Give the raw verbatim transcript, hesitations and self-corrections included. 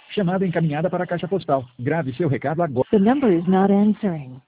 Chamada encaminhada para a caixa postal. Grave seu recado agora. The number is not answering.